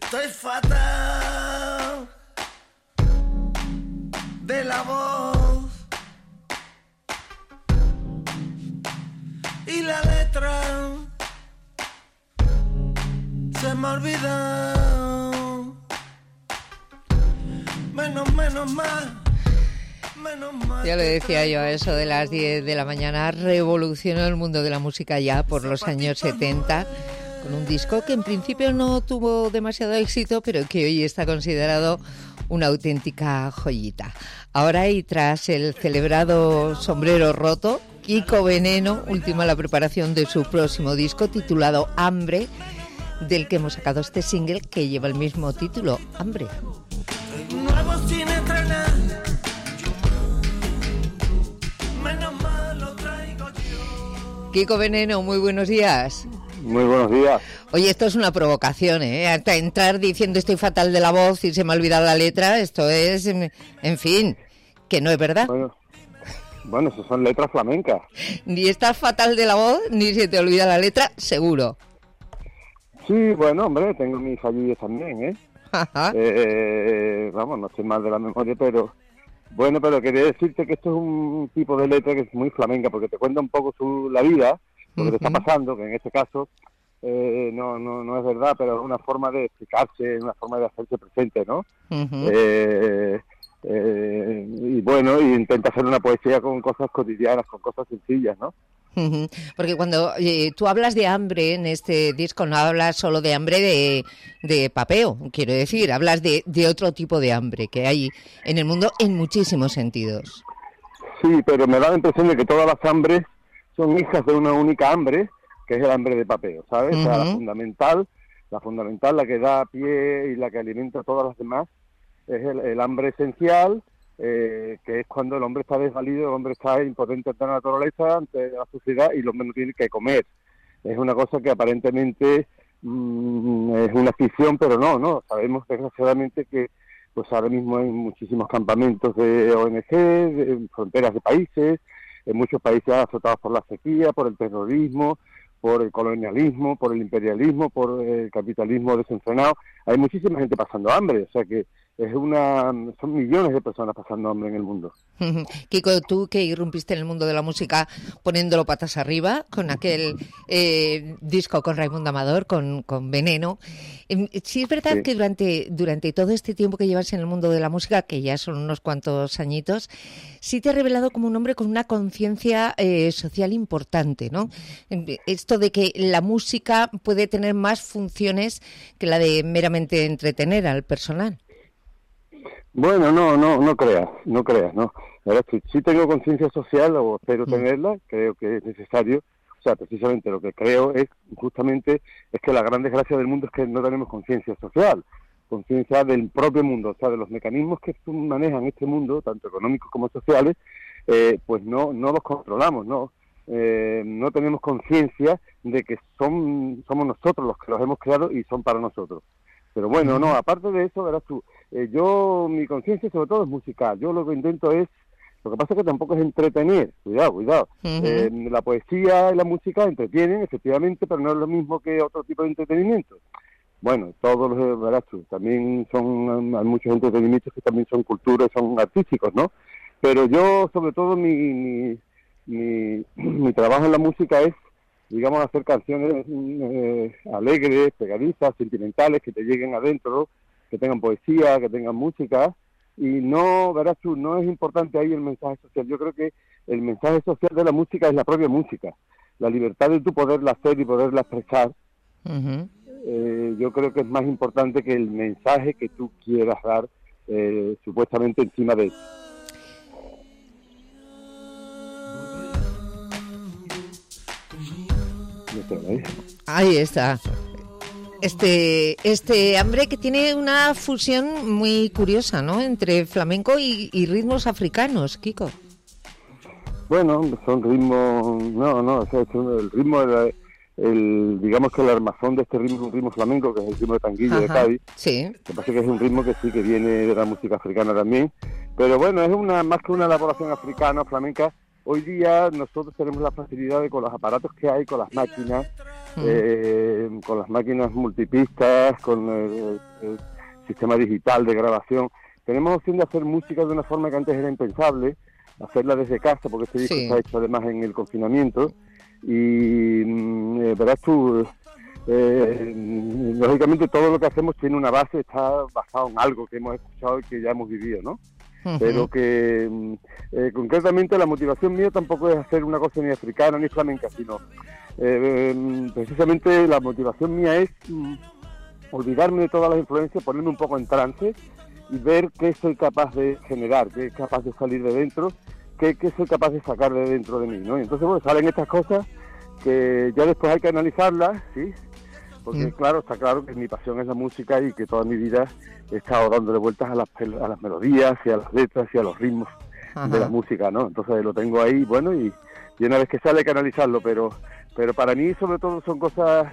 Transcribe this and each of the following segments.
Estoy fatal de la voz y la letra se me ha olvidado. Menos más. Ya le decía yo, a eso de las 10 de la mañana revolucionó el mundo de la música ya por los años 70, con un disco que en principio no tuvo demasiado éxito, pero que hoy está considerado una auténtica joyita. Ahora, y tras el celebrado Sombrero Roto, Kiko Veneno ultima la preparación de su próximo disco titulado Hambre, del que hemos sacado este single que lleva el mismo título, Hambre. Nuevo sin estrenar. Kiko Veneno, muy buenos días. Muy buenos días. Oye, esto es una provocación, ¿eh? Hasta entrar diciendo estoy fatal de la voz y se me ha olvidado la letra, esto es, en fin, que no es verdad. Bueno, eso son letras flamencas. Ni estás fatal de la voz, ni se te olvida la letra, seguro. Sí, bueno, hombre, tengo mis fallillos también, ¿eh? Ajá. Vamos, no estoy mal de la memoria, pero... Bueno, pero quería decirte que esto es un tipo de letra que es muy flamenca, porque te cuenta un poco la vida, lo que te está pasando, que en este caso no es verdad, pero es una forma de explicarse, una forma de hacerse presente, ¿no? Y bueno, y intenta hacer una poesía con cosas cotidianas, con cosas sencillas, ¿no? Porque cuando tú hablas de hambre en este disco, no hablas solo de hambre de papeo, quiero decir, hablas de otro tipo de hambre que hay en el mundo en muchísimos sentidos. Sí, pero me da la impresión de que todas las hambres son hijas de una única hambre, que es el hambre de papeo, ¿sabes? O sea, la fundamental, la que da pie y la que alimenta a todas las demás, es el hambre esencial, que es cuando el hombre está desvalido, el hombre está impotente ante la naturaleza, ante la sociedad, y el hombre no tiene que comer. Es una cosa que aparentemente es una ficción, pero no. Sabemos desgraciadamente que pues ahora mismo hay muchísimos campamentos de ONG, de fronteras de países, en muchos países azotados por la sequía, por el terrorismo, por el colonialismo, por el imperialismo, por el capitalismo desenfrenado. Hay muchísima gente pasando hambre, o sea que son millones de personas pasando hambre en el mundo. Kiko, tú que irrumpiste en el mundo de la música poniéndolo patas arriba con aquel disco con Raimundo Amador, con Veneno. Sí es verdad que durante todo este tiempo que llevas en el mundo de la música, que ya son unos cuantos añitos, sí te has revelado como un hombre con una conciencia social importante, ¿no? Esto de que la música puede tener más funciones que la de meramente entretener al personal. Bueno, no creas, ¿no? La verdad es que sí tengo conciencia social, o espero tenerla, creo que es necesario. O sea, precisamente lo que creo es que la gran desgracia del mundo es que no tenemos conciencia social, conciencia del propio mundo, o sea, de los mecanismos que manejan este mundo, tanto económicos como sociales, pues no los controlamos, ¿no? No tenemos conciencia de que somos nosotros los que los hemos creado y son para nosotros. Pero bueno, no, aparte de eso, verás tú, mi conciencia sobre todo es musical. Yo lo que intento lo que pasa es que tampoco es entretener, cuidado. La poesía y la música entretienen, efectivamente, pero no es lo mismo que otro tipo de entretenimiento. Bueno, verás tú, también hay muchos entretenimientos que también son cultura, son artísticos, ¿no? Pero yo, sobre todo, mi trabajo en la música es, digamos, hacer canciones alegres, pegadizas, sentimentales, que te lleguen adentro, que tengan poesía, que tengan música, y verás tú, no es importante ahí el mensaje social. Yo creo que el mensaje social de la música es la propia música, la libertad de tú poderla hacer y poderla expresar. Yo creo que es más importante que el mensaje que tú quieras dar supuestamente encima de él. Ahí está. Este hambre que tiene una fusión muy curiosa, ¿no? Entre flamenco y ritmos africanos, Kiko. Bueno, son ritmos... o sea, el ritmo, digamos que el armazón de este ritmo es un ritmo flamenco, que es el ritmo de tanguillo de Cádiz. Sí. Lo que pasa es que es un ritmo que sí que viene de la música africana también. Pero bueno, es más que una elaboración africana, flamenca. Hoy día nosotros tenemos la facilidad de, con los aparatos que hay, con las máquinas, con las máquinas multipistas, con el sistema digital de grabación, tenemos opción de hacer música de una forma que antes era impensable, hacerla desde casa, porque este disco está hecho además en el confinamiento, y verás tú, lógicamente todo lo que hacemos tiene una base, está basado en algo que hemos escuchado y que ya hemos vivido, ¿no? Uh-huh. Pero que concretamente la motivación mía tampoco es hacer una cosa ni africana ni flamenca, sino precisamente la motivación mía es olvidarme de todas las influencias, ponerme un poco en trance y ver qué soy capaz de generar, qué es capaz de salir de dentro, qué soy capaz de sacar de dentro de mí, ¿no? Y entonces, bueno, salen estas cosas que ya después hay que analizarlas, ¿sí? Porque claro, está claro que mi pasión es la música y que toda mi vida he estado dándole vueltas a las melodías y a las letras y a los ritmos de la música, ¿no? Entonces lo tengo ahí, bueno, y una vez que sale hay que analizarlo, pero para mí sobre todo son cosas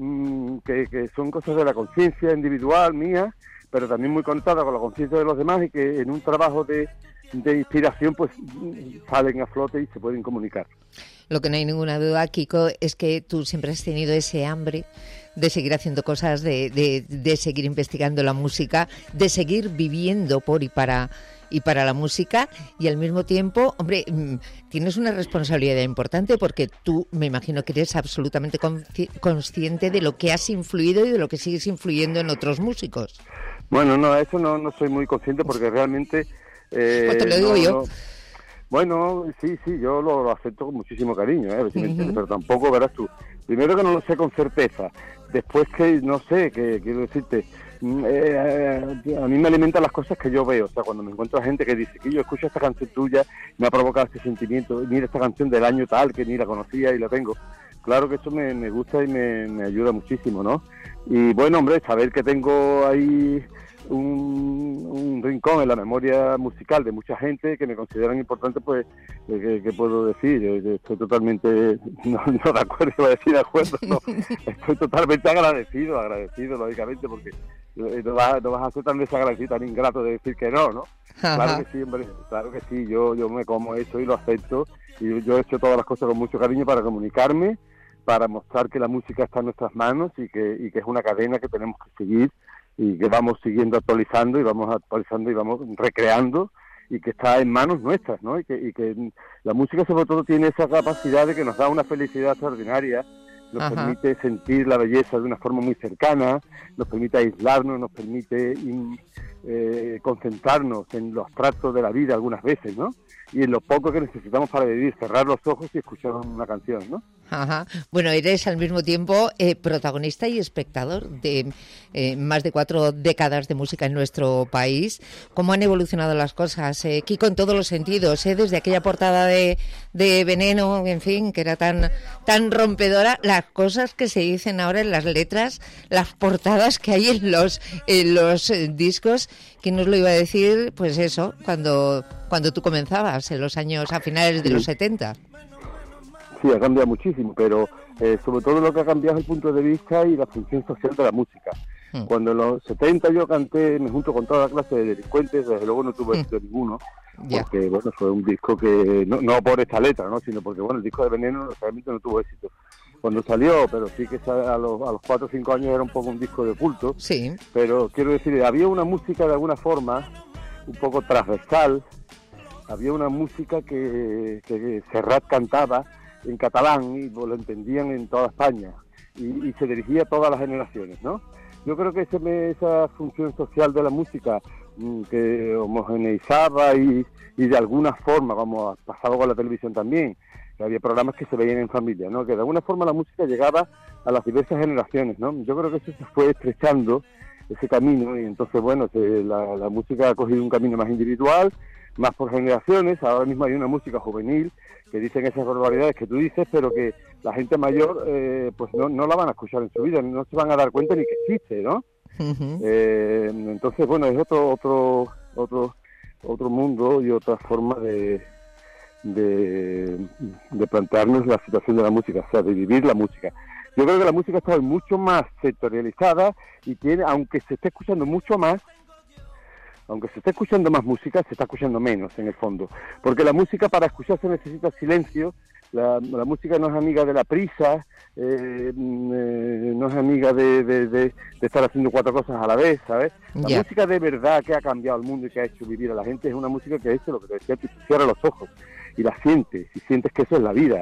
que son cosas de la conciencia individual mía, pero también muy conectada con la conciencia de los demás y que en un trabajo de inspiración pues salen a flote y se pueden comunicar. Lo que no hay ninguna duda, Kiko, es que tú siempre has tenido ese hambre de seguir haciendo cosas, de seguir investigando la música, de seguir viviendo por y para la música, y al mismo tiempo, hombre, tienes una responsabilidad importante porque tú me imagino que eres absolutamente consciente de lo que has influido y de lo que sigues influyendo en otros músicos. Bueno, no, eso no soy muy consciente porque realmente... pues te lo digo yo. Bueno, sí, yo lo acepto con muchísimo cariño, a ver si me entiendes, pero tampoco, verás tú, primero que no lo sé con certeza, después que no sé, que quiero decirte, a mí me alimentan las cosas que yo veo, o sea, cuando me encuentro a gente que dice que yo escucho esta canción tuya, me ha provocado este sentimiento, mira esta canción del año tal, que ni la conocía y la tengo, claro que eso me gusta y me ayuda muchísimo, ¿no? Y bueno, hombre, saber que tengo ahí un rincón en la memoria musical de mucha gente que me consideran importante, pues, ¿qué puedo decir? Estoy totalmente, no de acuerdo, iba a decir de acuerdo, no, estoy totalmente agradecido, lógicamente, porque no vas a ser tan desagradecido, tan ingrato de decir que no, ¿no? Claro que sí, hombre, claro que sí, yo me como eso y lo acepto, y yo he hecho todas las cosas con mucho cariño para comunicarme, para mostrar que la música está en nuestras manos y que es una cadena que tenemos que seguir, y que vamos siguiendo actualizando y vamos recreando y que está en manos nuestras, ¿no? Y que la música sobre todo tiene esa capacidad de que nos da una felicidad extraordinaria, nos permite sentir la belleza de una forma muy cercana, nos permite aislarnos, nos permite concentrarnos en lo abstracto de la vida algunas veces, ¿no? Y en lo poco que necesitamos para vivir, cerrar los ojos y escuchar una canción, ¿no? Bueno, eres al mismo tiempo protagonista y espectador de más de 4 décadas de música en nuestro país. ¿Cómo han evolucionado las cosas, Kiko, en todos los sentidos? Desde aquella portada de Veneno, en fin, que era tan rompedora, las cosas que se dicen ahora en las letras, las portadas que hay en los discos. ¿Quién nos lo iba a decir? Pues eso, cuando tú comenzabas, en los años, a finales de los 70. Sí, ha cambiado muchísimo, pero sobre todo lo que ha cambiado es el punto de vista y la función social de la música. Cuando en los 70 yo canté, me junto con toda la clase de delincuentes, desde luego no tuve éxito ninguno, porque bueno, fue un disco que, no por esta letra, ¿no? Sino porque bueno, el disco de Veneno realmente no tuvo éxito cuando salió, pero sí que a los 4 o 5 años era un poco un disco de culto. Sí. Pero quiero decir, había una música de alguna forma un poco transversal, había una música que Serrat cantaba en catalán y lo entendían en toda España y se dirigía a todas las generaciones, ¿no? Yo creo que esa función social de la música que homogeneizaba y de alguna forma, como ha pasado con la televisión también, que había programas que se veían en familia, ¿no? Que de alguna forma la música llegaba a las diversas generaciones, ¿no? Yo creo que eso se fue estrechando, ese camino, y entonces, bueno, la música ha cogido un camino más individual, más por generaciones. Ahora mismo hay una música juvenil que dicen esas barbaridades que tú dices, pero que la gente mayor pues no la van a escuchar en su vida, no se van a dar cuenta ni que existe, ¿no? Entonces, bueno, es otro mundo y otra forma de plantearnos la situación de la música, o sea, de vivir la música. Yo creo que la música está mucho más sectorializada y tiene, aunque se esté escuchando más música, se está escuchando menos en el fondo, porque la música para escucharse necesita silencio, La música no es amiga de la prisa, no es amiga de estar haciendo 4 cosas a la vez, ¿sabes? La música de verdad que ha cambiado el mundo y que ha hecho vivir a la gente es una música que lo que te decía, que cierra los ojos y la sientes, y sientes que eso es la vida.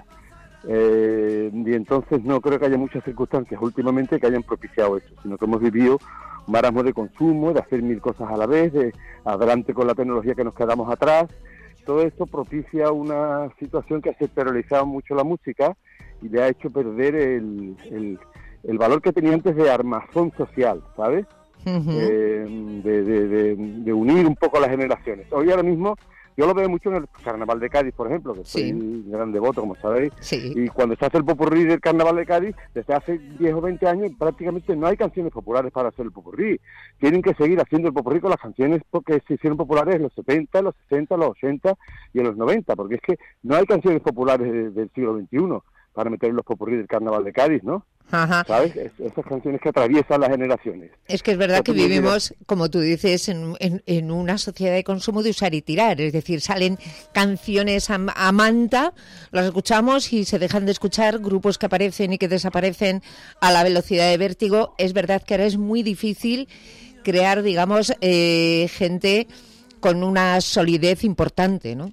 Y entonces no creo que haya muchas circunstancias últimamente que hayan propiciado eso, sino que hemos vivido un marasmo de consumo, de hacer 1000 cosas a la vez, de adelante con la tecnología que nos quedamos atrás. Todo esto propicia una situación que ha sectorializado mucho la música y le ha hecho perder el valor que tenía antes de armazón social, ¿sabes? Uh-huh. De unir un poco las generaciones. Hoy ahora mismo yo lo veo mucho en el Carnaval de Cádiz, por ejemplo, que soy un gran devoto, como sabéis, y cuando se hace el popurrí del Carnaval de Cádiz, desde hace 10 o 20 años prácticamente no hay canciones populares para hacer el popurrí. Tienen que seguir haciendo el popurrí con las canciones porque se hicieron populares en los 70, los 60, los 80 y en los 90, porque es que no hay canciones populares del siglo XXI para meter en los popurrí del Carnaval de Cádiz, ¿no? Ajá. ¿Sabes? Esas canciones que atraviesan las generaciones. Es que es verdad que vivimos, como tú dices, en una sociedad de consumo de usar y tirar. Es decir, salen canciones a manta, las escuchamos y se dejan de escuchar, grupos que aparecen y que desaparecen a la velocidad de vértigo. Es verdad que ahora es muy difícil crear, digamos, gente con una solidez importante, ¿no?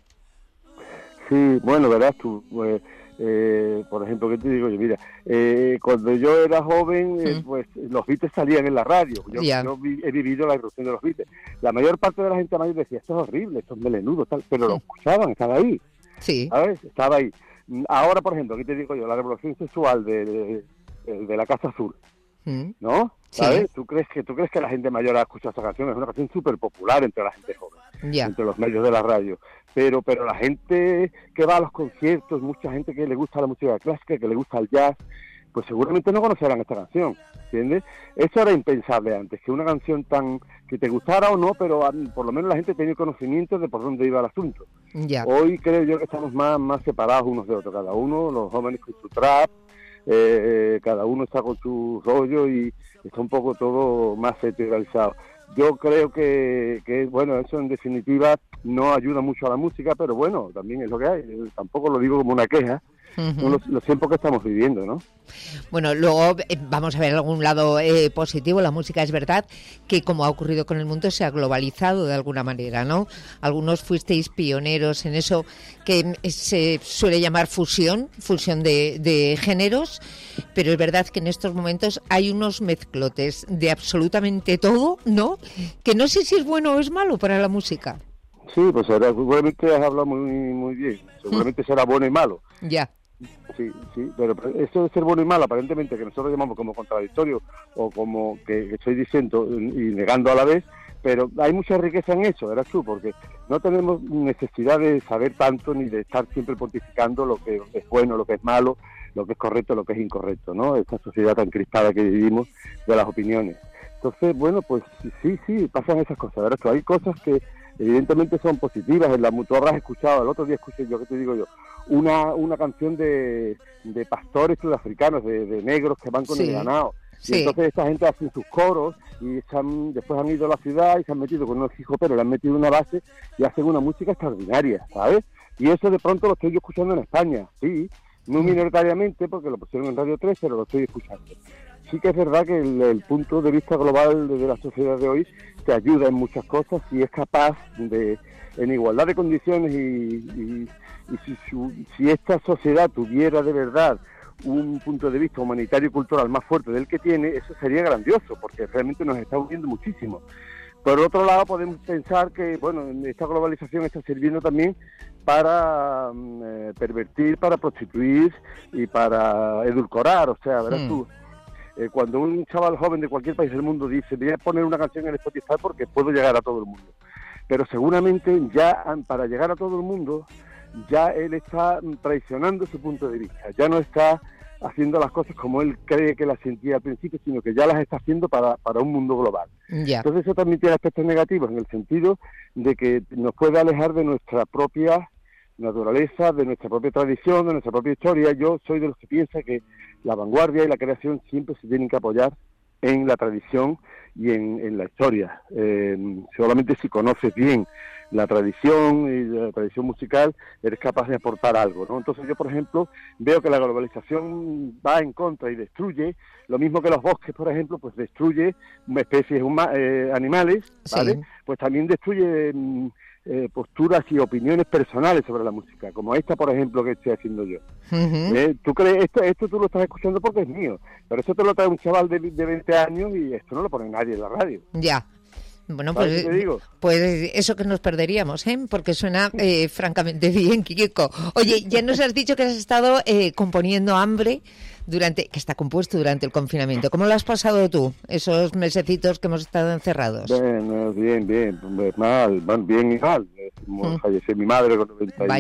Sí, bueno, verás tú... por ejemplo, ¿qué te digo yo? Mira, cuando yo era joven, pues los Beatles salían en la radio. Yo he vivido la irrupción de los Beatles. La mayor parte de la gente mayor decía, esto es horrible, esto es melenudo, tal, pero lo escuchaban, estaba ahí. Sí. ¿Sabes? Estaba ahí. Ahora, por ejemplo, ¿qué te digo yo? La revolución sexual de la Casa Azul, ¿no? ¿Sabes? Sí. ¿Tú crees que la gente mayor ha escuchado esa canción? Es una canción súper popular entre la gente joven, entre los medios de la radio. Pero la gente que va a los conciertos, mucha gente que le gusta la música clásica, que le gusta el jazz, pues seguramente no conocerán esta canción, ¿entiendes? Eso era impensable antes, que una canción que te gustara o no, pero por lo menos la gente tenía conocimiento de por dónde iba el asunto. Hoy creo yo que estamos más separados unos de otros, cada uno, los jóvenes con su trap, cada uno está con su rollo y está un poco todo más sectorializado. Yo creo que bueno, eso en definitiva no ayuda mucho a la música, pero bueno, también es lo que hay. Tampoco lo digo como una queja, son los tiempos que estamos viviendo, ¿no? Bueno, luego vamos a ver algún lado positivo. La música es verdad que, como ha ocurrido con el mundo, se ha globalizado de alguna manera, ¿no? Algunos fuisteis pioneros en eso que se suele llamar fusión de géneros, pero es verdad que en estos momentos hay unos mezclotes de absolutamente todo, ¿no? Que no sé si es bueno o es malo para la música. Sí, pues seguramente has hablado muy bien. Seguramente será bueno y malo. Ya. Sí, pero eso de ser bueno y malo, aparentemente, que nosotros llamamos como contradictorio o como que estoy diciendo y negando a la vez, pero hay mucha riqueza en eso, verás tú, porque no tenemos necesidad de saber tanto ni de estar siempre pontificando lo que es bueno, lo que es malo, lo que es correcto, lo que es incorrecto, ¿no? Esta sociedad tan crispada que vivimos de las opiniones. Entonces, bueno, pues sí, pasan esas cosas, verás tú, hay cosas que evidentemente son positivas. Tú habrás escuchado, el otro día escuché yo, ¿qué te digo yo? Una canción de pastores sudafricanos, de negros que van con el ganado. Sí. Y entonces esta gente hace sus coros y después han ido a la ciudad y se han metido con unos hijos, pero le han metido una base y hacen una música extraordinaria, ¿sabes? Y eso de pronto lo estoy yo escuchando en España, sí, muy minoritariamente porque lo pusieron en Radio 3, pero lo estoy escuchando. Sí que es verdad que el punto de vista global de la sociedad de hoy te ayuda en muchas cosas y es capaz de, en igualdad de condiciones y si esta sociedad tuviera de verdad un punto de vista humanitario y cultural más fuerte del que tiene, eso sería grandioso, porque realmente nos está uniendo muchísimo. Por otro lado, podemos pensar que, bueno, esta globalización está sirviendo también para pervertir, para prostituir y para edulcorar, o sea, verás tú. Cuando un chaval joven de cualquier país del mundo dice, voy a poner una canción en Spotify porque puedo llegar a todo el mundo, pero seguramente ya para llegar a todo el mundo ya él está traicionando su punto de vista, ya no está haciendo las cosas como él cree que las sentía al principio, sino que ya las está haciendo para un mundo global. Entonces eso también tiene aspectos negativos en el sentido de que nos puede alejar de nuestra propia naturaleza, de nuestra propia tradición, de nuestra propia historia. Yo soy de los que piensa que la vanguardia y la creación siempre se tienen que apoyar en la tradición y en la historia. Solamente si conoces bien la tradición y la tradición musical, eres capaz de aportar algo, ¿no? Entonces yo, por ejemplo, veo que la globalización va en contra y destruye, lo mismo que los bosques, por ejemplo, pues destruye especies animales, ¿vale? Sí. Pues también destruye posturas y opiniones personales sobre la música, como esta, por ejemplo, que estoy haciendo yo. Uh-huh. ¿Tú crees? Esto tú lo estás escuchando porque es mío, pero eso te lo trae un chaval de 20 años y esto no lo pone nadie en la radio. Ya. Bueno, pues eso que nos perderíamos, ¿eh? Porque suena francamente bien, Kiko. Oye, ya nos has dicho que has estado componiendo Hambre, que está compuesto durante el confinamiento. ¿Cómo lo has pasado tú, esos mesecitos que hemos estado encerrados? Bien, bien y mal. Falleció mi madre con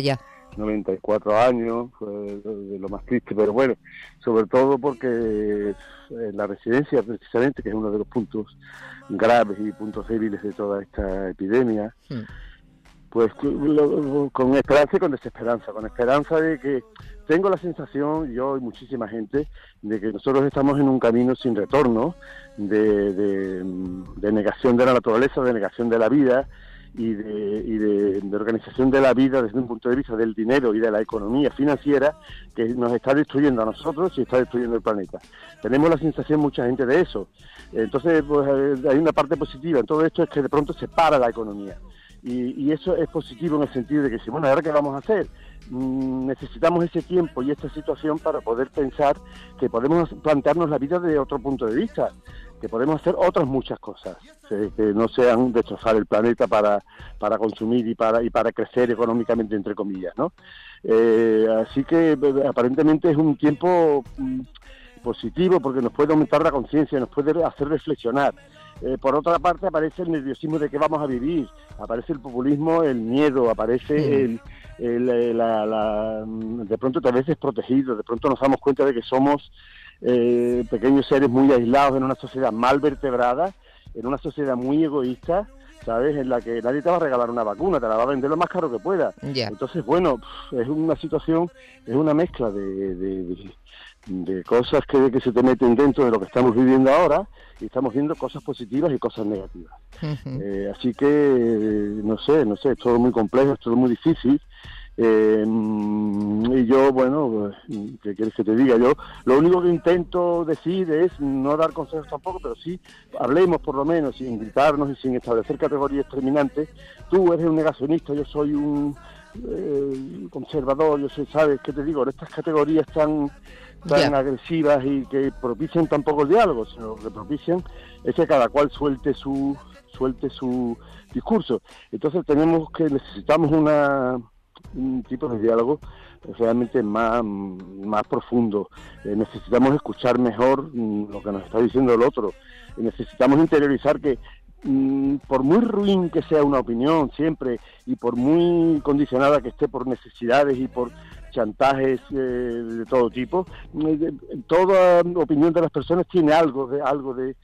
94 años, fue de lo más triste, pero bueno, sobre todo porque la residencia, precisamente, que es uno de los puntos graves y puntos débiles de toda esta epidemia, pues con esperanza y con desesperanza, con esperanza de que tengo la sensación, yo y muchísima gente, de que nosotros estamos en un camino sin retorno, de negación de la naturaleza, de negación de la vida, y de organización de la vida desde un punto de vista del dinero y de la economía financiera, que nos está destruyendo a nosotros y está destruyendo el planeta. Tenemos la sensación, mucha gente, de eso. Entonces, pues hay una parte positiva en todo esto, es que de pronto se para la economía. Y eso es positivo en el sentido de que, bueno, ¿ahora qué vamos a hacer? Necesitamos ese tiempo y esta situación para poder pensar que podemos plantearnos la vida de otro punto de vista, que podemos hacer otras muchas cosas, que no sean destrozar el planeta para consumir y para crecer económicamente, entre comillas, ¿no? Así que aparentemente es un tiempo positivo porque nos puede aumentar la conciencia, nos puede hacer reflexionar. Por otra parte, aparece el nerviosismo de qué vamos a vivir, aparece el populismo, el miedo, aparece de pronto a veces protegidos, de pronto nos damos cuenta de que somos pequeños seres muy aislados en una sociedad mal vertebrada, en una sociedad muy egoísta, ¿sabes? En la que nadie te va a regalar una vacuna, te la va a vender lo más caro que pueda. Yeah. Entonces, bueno, es una situación, es una mezcla de cosas que se te meten dentro de lo que estamos viviendo ahora, y estamos viendo cosas positivas y cosas negativas. Uh-huh. Así que, no sé, es todo muy complejo, es todo muy difícil. Y yo, bueno, ¿qué quieres que te diga? Yo lo único que intento decir es no dar consejos tampoco, pero sí hablemos por lo menos, sin gritarnos y sin establecer categorías terminantes. Tú eres un negacionista, yo soy un conservador, yo soy, ¿sabes qué te digo? Estas categorías tan agresivas y que propician tampoco el diálogo, sino que propician es que cada cual suelte su discurso. Entonces necesitamos un tipo de diálogo realmente más profundo. Necesitamos escuchar mejor lo que nos está diciendo el otro. Necesitamos interiorizar que por muy ruin que sea una opinión siempre, y por muy condicionada que esté por necesidades y por chantajes de todo tipo, toda opinión de las personas tiene algo de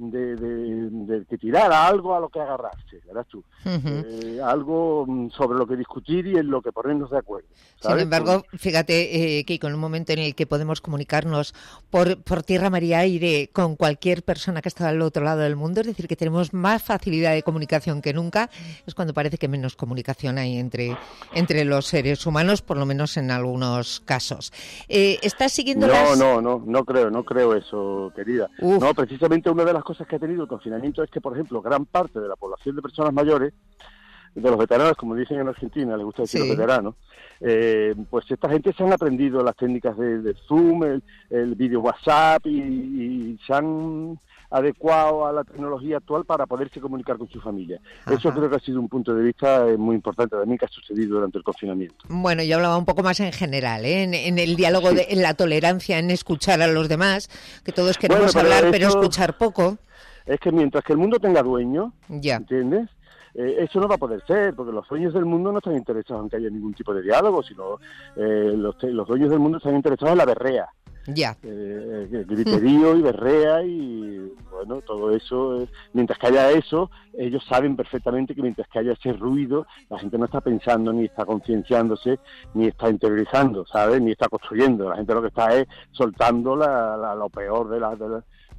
que tirar, a algo a lo que agarrarse, ¿verdad tú? Uh-huh. Algo sobre lo que discutir y en lo que ponernos de acuerdo, ¿sabes? Sin embargo, fíjate, Kiko, en un momento en el que podemos comunicarnos por tierra, mar y aire con cualquier persona que está al otro lado del mundo, es decir, que tenemos más facilidad de comunicación que nunca, es cuando parece que menos comunicación hay entre los seres humanos, por lo menos en algunos casos. ¿Estás siguiendo No creo eso, querida. No, precisamente una de las cosas que ha tenido el confinamiento es que, por ejemplo, gran parte de la población de personas mayores, de los veteranos, como dicen en Argentina, les gusta decir los veteranos, pues esta gente se han aprendido las técnicas de Zoom, el video WhatsApp y se han adecuado a la tecnología actual para poderse comunicar con su familia. Ajá. Eso creo que ha sido un punto de vista muy importante también que ha sucedido durante el confinamiento. Bueno, yo hablaba un poco más en general, en el diálogo, en la tolerancia, en escuchar a los demás, que todos queremos hablar, pero escuchar poco. Es que mientras que el mundo tenga dueño, ¿entiendes? Eso no va a poder ser, porque los dueños del mundo no están interesados en que haya ningún tipo de diálogo, sino los dueños del mundo están interesados en la berrea. Griterío y berrea y bueno, todo eso, mientras que haya eso, ellos saben perfectamente que mientras que haya ese ruido, la gente no está pensando, ni está concienciándose, ni está interiorizando, ¿sabes? Ni está construyendo. La gente lo que está es soltando lo peor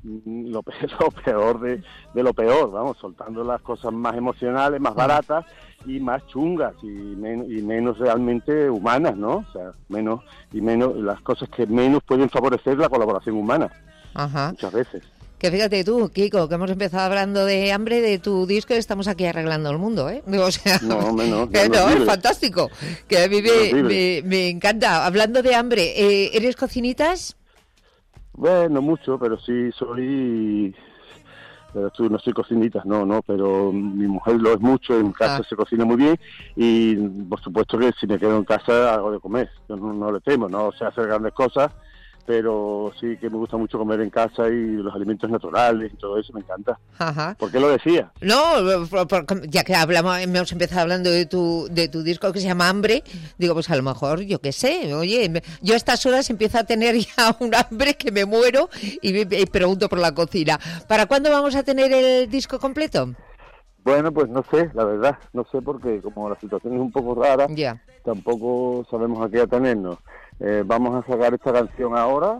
lo peor de lo peor, vamos, soltando las cosas más emocionales, más baratas y más chungas y menos realmente humanas, ¿no? O sea, menos las cosas que menos pueden favorecer la colaboración humana. Ajá. Muchas veces. Que fíjate tú, Kiko, que hemos empezado hablando de hambre, de tu disco, y estamos aquí arreglando el mundo, ¿eh? O sea, no, es fantástico, que a mí me encanta. Hablando de hambre, ¿eres cocinitas? Bueno, mucho, pero sí soy... Pero tú no soy cocinitas, no, pero mi mujer lo es mucho, en casa se cocina muy bien y por supuesto que si me quedo en casa hago de comer, yo no le temo, no sé hacer grandes cosas, pero sí que me gusta mucho comer en casa y los alimentos naturales y todo eso me encanta. Ajá. ¿Por qué lo decía? No, ya que hemos empezado hablando de tu disco que se llama Hambre, digo, pues a lo mejor, yo qué sé, oye, yo a estas horas empiezo a tener ya un hambre que me muero y pregunto por la cocina. ¿Para cuándo vamos a tener el disco completo? Bueno, pues no sé, la verdad, no sé porque como la situación es un poco rara, tampoco sabemos a qué atenernos. Vamos a sacar esta canción ahora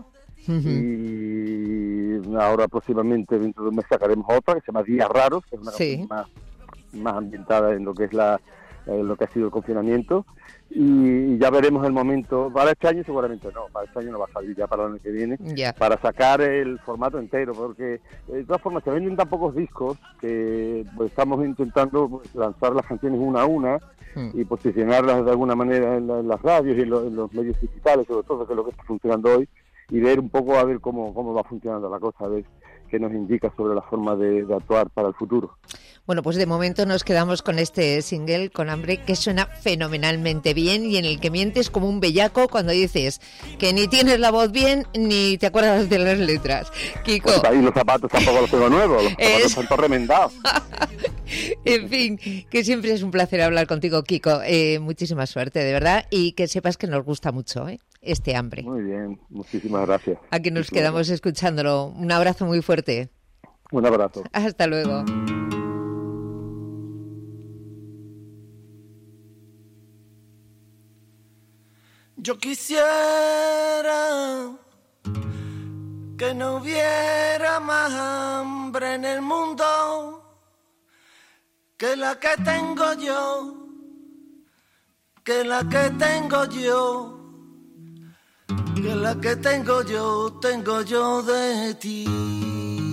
y ahora próximamente dentro de un mes sacaremos otra que se llama Días Raros, que es una canción más ambientada en lo que es lo que ha sido el confinamiento y ya veremos el momento. Para este año seguramente no, para este año no va a salir, ya para el año que viene, para sacar el formato entero, porque de todas formas se venden tan pocos discos que pues, estamos intentando lanzar las canciones una a una y posicionarlas de alguna manera en las radios y en los medios digitales, sobre todo, que es lo que está funcionando hoy, y ver un poco a ver cómo va funcionando la cosa, a ver qué nos indica sobre la forma de actuar para el futuro. Bueno, pues de momento nos quedamos con este single, con Hambre, que suena fenomenalmente bien y en el que mientes como un bellaco cuando dices que ni tienes la voz bien ni te acuerdas de las letras. Kiko. Pues ahí los zapatos tampoco los tengo nuevos, los zapatos están todos remendados. En fin, que siempre es un placer hablar contigo, Kiko. Muchísima suerte, de verdad, y que sepas que nos gusta mucho este Hambre. Muy bien, muchísimas gracias. Aquí nos quedamos escuchándolo. Un abrazo muy fuerte. Un abrazo. Hasta luego. Yo quisiera que no hubiera más hambre en el mundo que la que tengo yo, que la que tengo yo, que la que tengo yo de ti.